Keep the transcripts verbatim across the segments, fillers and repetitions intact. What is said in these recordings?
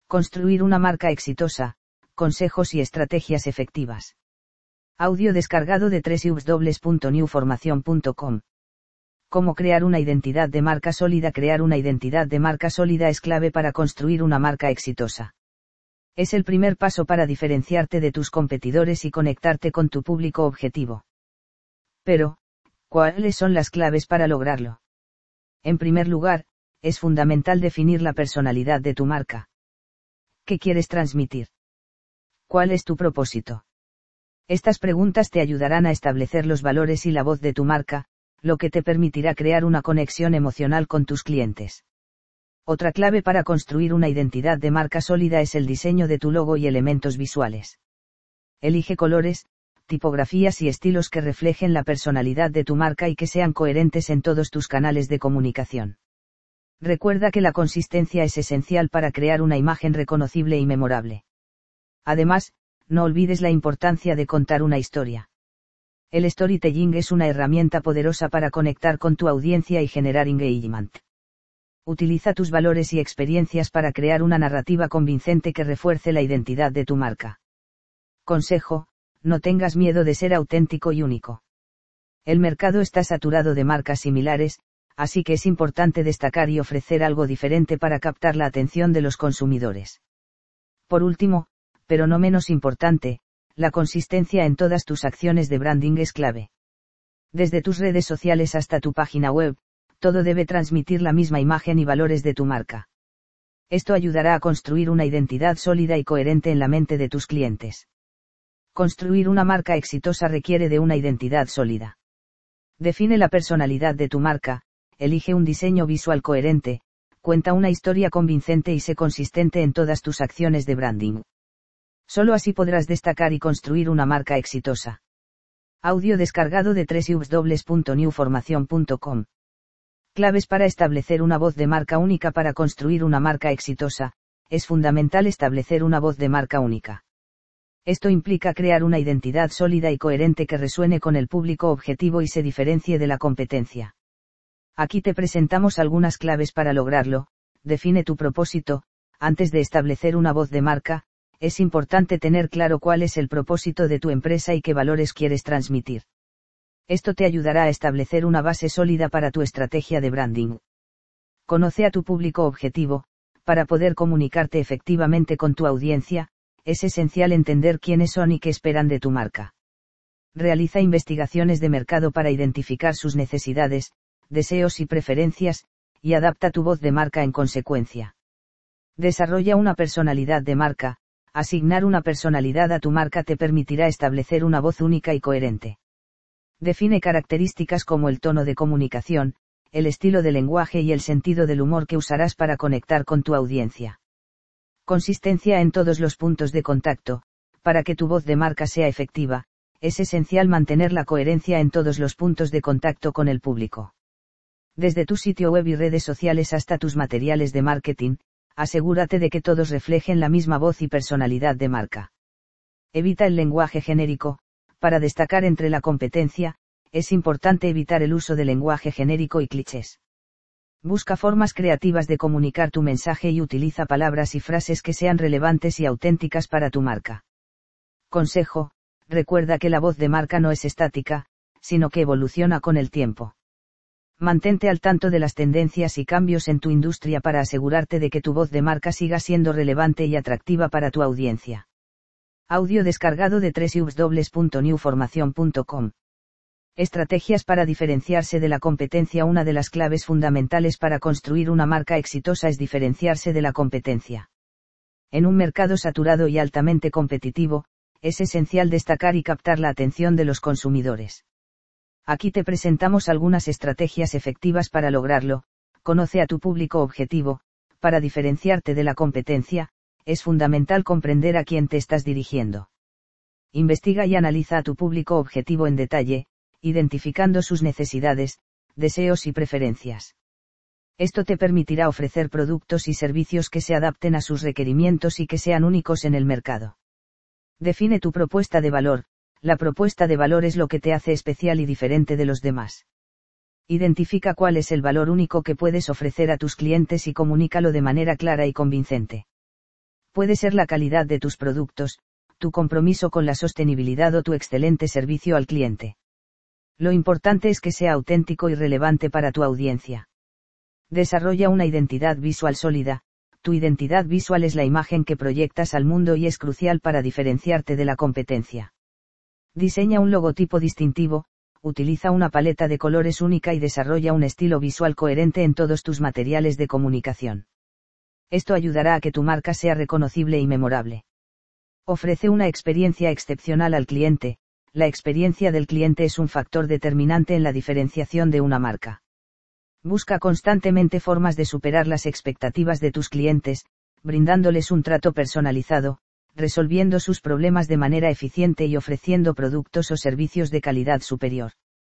Construir una marca exitosa, consejos y estrategias efectivas. Audio descargado de doble u doble u doble u punto new formación punto com. Cómo crear una identidad de marca sólida. Crear una identidad de marca sólida es clave para construir una marca exitosa. Es el primer paso para diferenciarte de tus competidores y conectarte con tu público objetivo. Pero, ¿cuáles son las claves para lograrlo? En primer lugar, es fundamental definir la personalidad de tu marca. ¿Qué quieres transmitir? ¿Cuál es tu propósito? Estas preguntas te ayudarán a establecer los valores y la voz de tu marca, lo que te permitirá crear una conexión emocional con tus clientes. Otra clave para construir una identidad de marca sólida es el diseño de tu logo y elementos visuales. Elige colores, tipografías y estilos que reflejen la personalidad de tu marca y que sean coherentes en todos tus canales de comunicación. Recuerda que la consistencia es esencial para crear una imagen reconocible y memorable. Además, no olvides la importancia de contar una historia. El storytelling es una herramienta poderosa para conectar con tu audiencia y generar engagement. Utiliza tus valores y experiencias para crear una narrativa convincente que refuerce la identidad de tu marca. Consejo: no tengas miedo de ser auténtico y único. El mercado está saturado de marcas similares, así que es importante destacar y ofrecer algo diferente para captar la atención de los consumidores. Por último, pero no menos importante, la consistencia en todas tus acciones de branding es clave. Desde tus redes sociales hasta tu página web, todo debe transmitir la misma imagen y valores de tu marca. Esto ayudará a construir una identidad sólida y coherente en la mente de tus clientes. Construir una marca exitosa requiere de una identidad sólida. Define la personalidad de tu marca, elige un diseño visual coherente, cuenta una historia convincente y sé consistente en todas tus acciones de branding. Solo así podrás destacar y construir una marca exitosa. Audio descargado de doble u doble u doble u punto new formación punto com. Claves para establecer una voz de marca única. Para construir una marca exitosa, es fundamental establecer una voz de marca única. Esto implica crear una identidad sólida y coherente que resuene con el público objetivo y se diferencie de la competencia. Aquí te presentamos algunas claves para lograrlo. Define tu propósito. Antes de establecer una voz de marca, es importante tener claro cuál es el propósito de tu empresa y qué valores quieres transmitir. Esto te ayudará a establecer una base sólida para tu estrategia de branding. Conoce a tu público objetivo. Para poder comunicarte efectivamente con tu audiencia, es esencial entender quiénes son y qué esperan de tu marca. Realiza investigaciones de mercado para identificar sus necesidades, deseos y preferencias, y adapta tu voz de marca en consecuencia. Desarrolla una personalidad de marca. Asignar una personalidad a tu marca te permitirá establecer una voz única y coherente. Define características como el tono de comunicación, el estilo de lenguaje y el sentido del humor que usarás para conectar con tu audiencia. Consistencia en todos los puntos de contacto. Para que tu voz de marca sea efectiva, es esencial mantener la coherencia en todos los puntos de contacto con el público. Desde tu sitio web y redes sociales hasta tus materiales de marketing, asegúrate de que todos reflejen la misma voz y personalidad de marca. Evita el lenguaje genérico. Para destacar entre la competencia, es importante evitar el uso de lenguaje genérico y clichés. Busca formas creativas de comunicar tu mensaje y utiliza palabras y frases que sean relevantes y auténticas para tu marca. Consejo: recuerda que la voz de marca no es estática, sino que evoluciona con el tiempo. Mantente al tanto de las tendencias y cambios en tu industria para asegurarte de que tu voz de marca siga siendo relevante y atractiva para tu audiencia. Audio descargado de doble u doble u doble u punto new formación punto com. Estrategias para diferenciarse de la competencia. Una de las claves fundamentales para construir una marca exitosa es diferenciarse de la competencia. En un mercado saturado y altamente competitivo, es esencial destacar y captar la atención de los consumidores. Aquí te presentamos algunas estrategias efectivas para lograrlo. Conoce a tu público objetivo. Para diferenciarte de la competencia, es fundamental comprender a quién te estás dirigiendo. Investiga y analiza a tu público objetivo en detalle, identificando sus necesidades, deseos y preferencias. Esto te permitirá ofrecer productos y servicios que se adapten a sus requerimientos y que sean únicos en el mercado. Define tu propuesta de valor. La propuesta de valor es lo que te hace especial y diferente de los demás. Identifica cuál es el valor único que puedes ofrecer a tus clientes y comunícalo de manera clara y convincente. Puede ser la calidad de tus productos, tu compromiso con la sostenibilidad o tu excelente servicio al cliente. Lo importante es que sea auténtico y relevante para tu audiencia. Desarrolla una identidad visual sólida. Tu identidad visual es la imagen que proyectas al mundo y es crucial para diferenciarte de la competencia. Diseña un logotipo distintivo, utiliza una paleta de colores única y desarrolla un estilo visual coherente en todos tus materiales de comunicación. Esto ayudará a que tu marca sea reconocible y memorable. Ofrece una experiencia excepcional al cliente. La experiencia del cliente es un factor determinante en la diferenciación de una marca. Busca constantemente formas de superar las expectativas de tus clientes, brindándoles un trato personalizado, resolviendo sus problemas de manera eficiente y ofreciendo productos o servicios de calidad superior.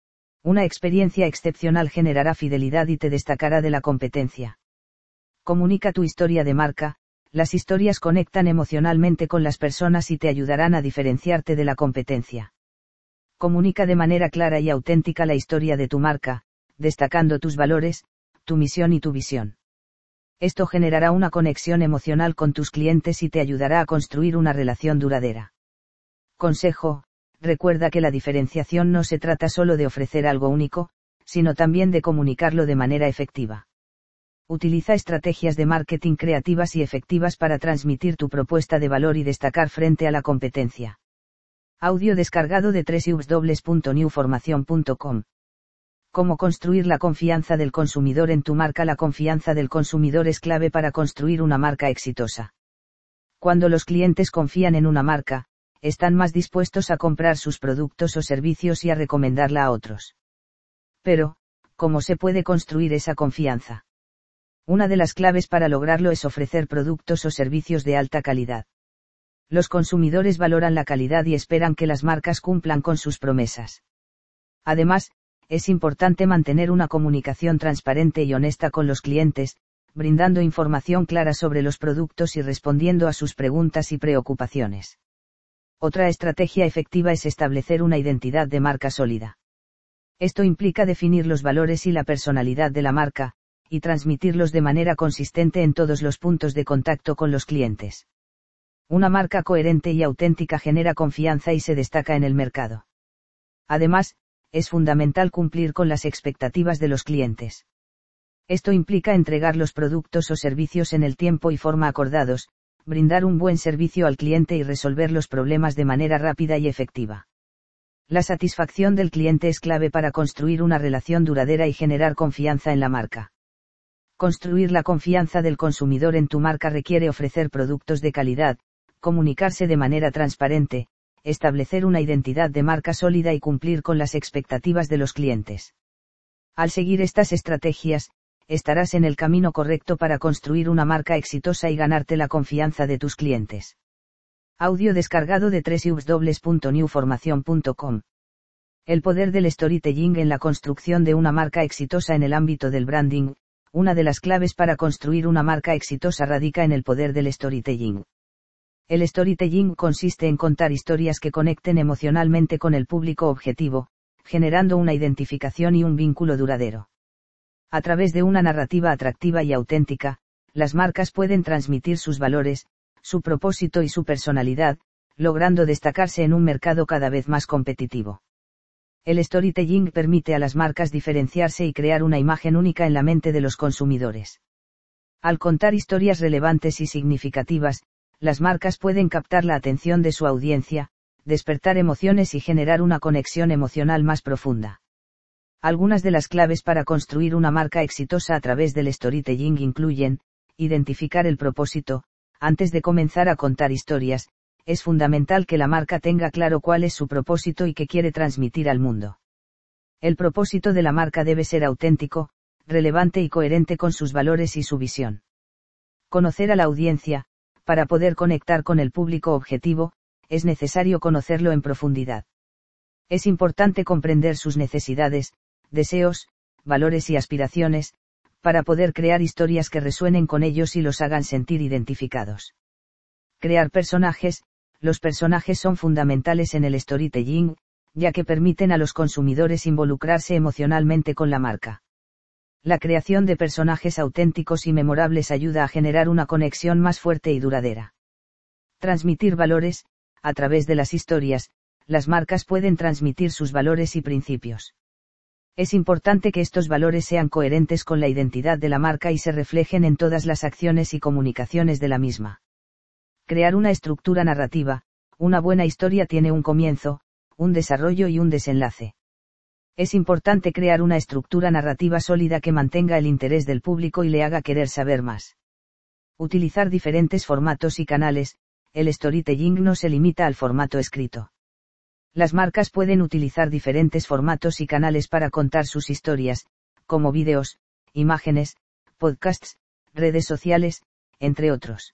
Una experiencia excepcional generará fidelidad y te destacará de la competencia. Comunica tu historia de marca. Las historias conectan emocionalmente con las personas y te ayudarán a diferenciarte de la competencia. Comunica de manera clara y auténtica la historia de tu marca, destacando tus valores, tu misión y tu visión. Esto generará una conexión emocional con tus clientes y te ayudará a construir una relación duradera. Consejo: recuerda que la diferenciación no se trata solo de ofrecer algo único, sino también de comunicarlo de manera efectiva. Utiliza estrategias de marketing creativas y efectivas para transmitir tu propuesta de valor y destacar frente a la competencia. Audio descargado de doble u doble u doble u punto new formación punto com. ¿Cómo construir la confianza del consumidor en tu marca? La confianza del consumidor es clave para construir una marca exitosa. Cuando los clientes confían en una marca, están más dispuestos a comprar sus productos o servicios y a recomendarla a otros. Pero, ¿cómo se puede construir esa confianza? Una de las claves para lograrlo es ofrecer productos o servicios de alta calidad. Los consumidores valoran la calidad y esperan que las marcas cumplan con sus promesas. Además, es importante mantener una comunicación transparente y honesta con los clientes, brindando información clara sobre los productos y respondiendo a sus preguntas y preocupaciones. Otra estrategia efectiva es establecer una identidad de marca sólida. Esto implica definir los valores y la personalidad de la marca, y transmitirlos de manera consistente en todos los puntos de contacto con los clientes. Una marca coherente y auténtica genera confianza y se destaca en el mercado. Además, es fundamental cumplir con las expectativas de los clientes. Esto implica entregar los productos o servicios en el tiempo y forma acordados, brindar un buen servicio al cliente y resolver los problemas de manera rápida y efectiva. La satisfacción del cliente es clave para construir una relación duradera y generar confianza en la marca. Construir la confianza del consumidor en tu marca requiere ofrecer productos de calidad, comunicarse de manera transparente, establecer una identidad de marca sólida y cumplir con las expectativas de los clientes. Al seguir estas estrategias, estarás en el camino correcto para construir una marca exitosa y ganarte la confianza de tus clientes. Audio descargado de doble u doble u doble u punto new formación punto com. El poder del storytelling en la construcción de una marca exitosa. En el ámbito del branding, una de las claves para construir una marca exitosa radica en el poder del storytelling. El storytelling consiste en contar historias que conecten emocionalmente con el público objetivo, generando una identificación y un vínculo duradero. A través de una narrativa atractiva y auténtica, las marcas pueden transmitir sus valores, su propósito y su personalidad, logrando destacarse en un mercado cada vez más competitivo. El storytelling permite a las marcas diferenciarse y crear una imagen única en la mente de los consumidores. Al contar historias relevantes y significativas, las marcas pueden captar la atención de su audiencia, despertar emociones y generar una conexión emocional más profunda. Algunas de las claves para construir una marca exitosa a través del storytelling incluyen: identificar el propósito. Antes de comenzar a contar historias, es fundamental que la marca tenga claro cuál es su propósito y qué quiere transmitir al mundo. El propósito de la marca debe ser auténtico, relevante y coherente con sus valores y su visión. Conocer a la audiencia. Para poder conectar con el público objetivo, es necesario conocerlo en profundidad. Es importante comprender sus necesidades, deseos, valores y aspiraciones, para poder crear historias que resuenen con ellos y los hagan sentir identificados. Crear personajes. Los personajes son fundamentales en el storytelling, ya que permiten a los consumidores involucrarse emocionalmente con la marca. La creación de personajes auténticos y memorables ayuda a generar una conexión más fuerte y duradera. Transmitir valores. A través de las historias, las marcas pueden transmitir sus valores y principios. Es importante que estos valores sean coherentes con la identidad de la marca y se reflejen en todas las acciones y comunicaciones de la misma. Crear una estructura narrativa. Una buena historia tiene un comienzo, un desarrollo y un desenlace. Es importante crear una estructura narrativa sólida que mantenga el interés del público y le haga querer saber más. Utilizar diferentes formatos y canales. El storytelling no se limita al formato escrito. Las marcas pueden utilizar diferentes formatos y canales para contar sus historias, como vídeos, imágenes, podcasts, redes sociales, entre otros.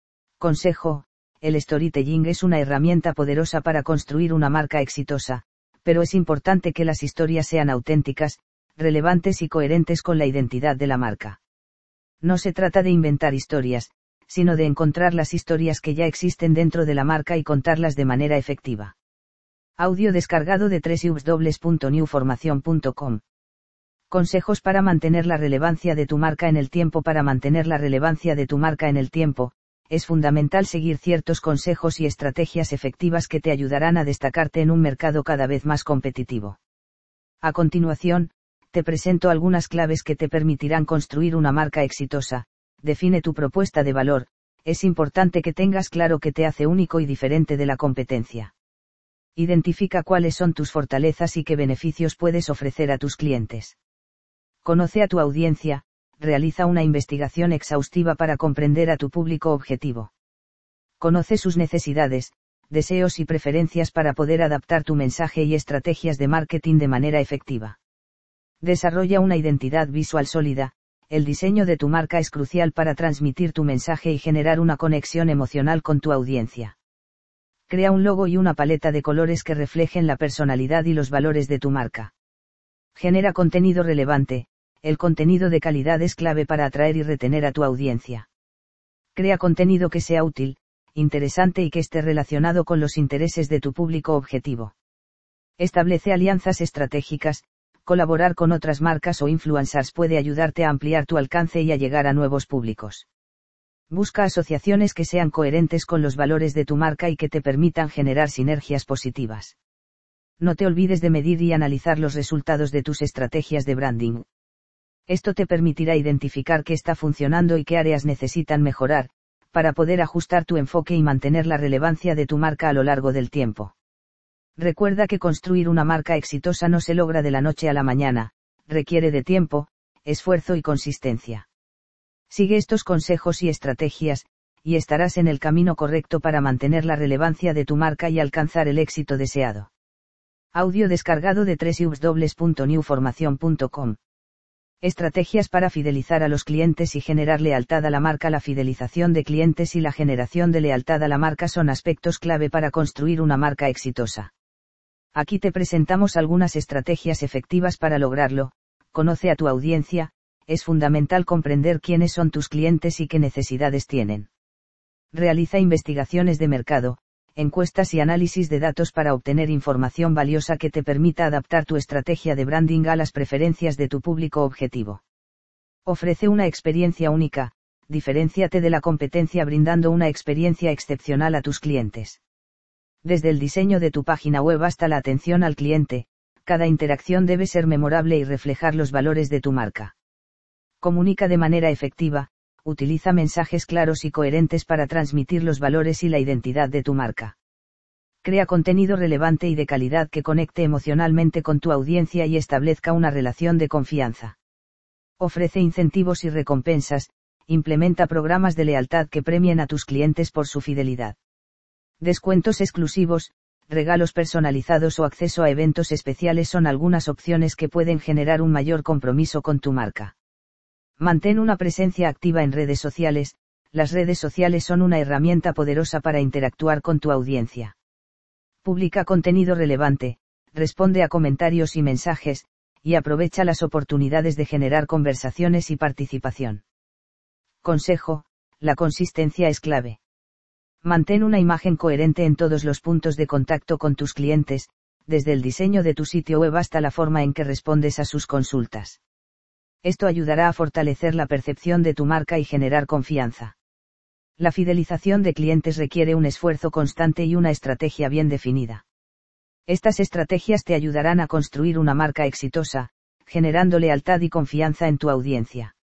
Consejo: el storytelling es una herramienta poderosa para construir una marca exitosa, pero es importante que las historias sean auténticas, relevantes y coherentes con la identidad de la marca. No se trata de inventar historias, sino de encontrar las historias que ya existen dentro de la marca y contarlas de manera efectiva. Audio descargado de doble u doble u doble u punto new formación punto com. Consejos para mantener la relevancia de tu marca en el tiempo. Para mantener la relevancia de tu marca en el tiempo, es fundamental seguir ciertos consejos y estrategias efectivas que te ayudarán a destacarte en un mercado cada vez más competitivo. A continuación, te presento algunas claves que te permitirán construir una marca exitosa. Define tu propuesta de valor. Es importante que tengas claro qué te hace único y diferente de la competencia. Identifica cuáles son tus fortalezas y qué beneficios puedes ofrecer a tus clientes. Conoce a tu audiencia. Realiza una investigación exhaustiva para comprender a tu público objetivo. Conoce sus necesidades, deseos y preferencias para poder adaptar tu mensaje y estrategias de marketing de manera efectiva. Desarrolla una identidad visual sólida. El diseño de tu marca es crucial para transmitir tu mensaje y generar una conexión emocional con tu audiencia. Crea un logo y una paleta de colores que reflejen la personalidad y los valores de tu marca. Genera contenido relevante. El contenido de calidad es clave para atraer y retener a tu audiencia. Crea contenido que sea útil, interesante y que esté relacionado con los intereses de tu público objetivo. Establece alianzas estratégicas. Colaborar con otras marcas o influencers puede ayudarte a ampliar tu alcance y a llegar a nuevos públicos. Busca asociaciones que sean coherentes con los valores de tu marca y que te permitan generar sinergias positivas. No te olvides de medir y analizar los resultados de tus estrategias de branding. Esto te permitirá identificar qué está funcionando y qué áreas necesitan mejorar, para poder ajustar tu enfoque y mantener la relevancia de tu marca a lo largo del tiempo. Recuerda que construir una marca exitosa no se logra de la noche a la mañana, requiere de tiempo, esfuerzo y consistencia. Sigue estos consejos y estrategias, y estarás en el camino correcto para mantener la relevancia de tu marca y alcanzar el éxito deseado. Audio descargado de doble u doble u doble u punto new formación punto com. Estrategias para fidelizar a los clientes y generar lealtad a la marca. La fidelización de clientes y la generación de lealtad a la marca son aspectos clave para construir una marca exitosa. Aquí te presentamos algunas estrategias efectivas para lograrlo. Conoce a tu audiencia. Es fundamental comprender quiénes son tus clientes y qué necesidades tienen. Realiza investigaciones de mercado, encuestas y análisis de datos para obtener información valiosa que te permita adaptar tu estrategia de branding a las preferencias de tu público objetivo. Ofrece una experiencia única. Diferénciate de la competencia brindando una experiencia excepcional a tus clientes. Desde el diseño de tu página web hasta la atención al cliente, cada interacción debe ser memorable y reflejar los valores de tu marca. Comunica de manera efectiva. Utiliza mensajes claros y coherentes para transmitir los valores y la identidad de tu marca. Crea contenido relevante y de calidad que conecte emocionalmente con tu audiencia y establezca una relación de confianza. Ofrece incentivos y recompensas. Implementa programas de lealtad que premien a tus clientes por su fidelidad. Descuentos exclusivos, regalos personalizados o acceso a eventos especiales son algunas opciones que pueden generar un mayor compromiso con tu marca. Mantén una presencia activa en redes sociales. Las redes sociales son una herramienta poderosa para interactuar con tu audiencia. Publica contenido relevante, responde a comentarios y mensajes, y aprovecha las oportunidades de generar conversaciones y participación. Consejo: la consistencia es clave. Mantén una imagen coherente en todos los puntos de contacto con tus clientes, desde el diseño de tu sitio web hasta la forma en que respondes a sus consultas. Esto ayudará a fortalecer la percepción de tu marca y generar confianza. La fidelización de clientes requiere un esfuerzo constante y una estrategia bien definida. Estas estrategias te ayudarán a construir una marca exitosa, generando lealtad y confianza en tu audiencia.